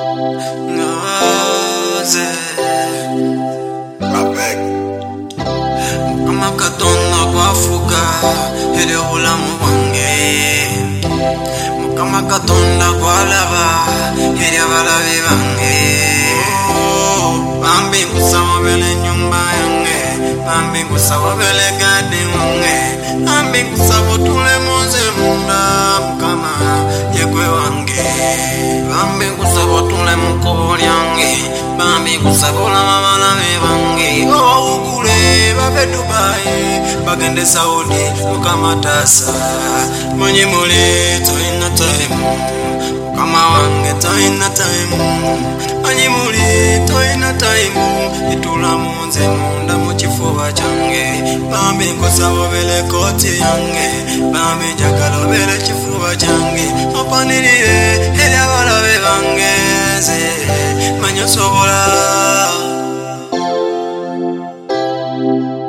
Naze Rapek Mukama Katonda kwafuka Hele ulamu wange Mukama Katonda kwalaba Hele abalabe bange Bambi nkusaba bele nyumba yange Bambi nkusaba bele gade wange Bambi nkusaba tule moze munda Mukama yekwe wange Bambi nkusaba tule mukobo lyange Bambi nkusaba olababala bange Ugule babe Dubai bagende Saudi Mukama tasa Mwenye muli toina time Mukama wange toina time Mwenye muli toina time Itula munze munda muchifuba change Bambi nkusaba bele koti yange Bambi jagala bele chifuba change Opanirire hele abalabe bange Manyo sobola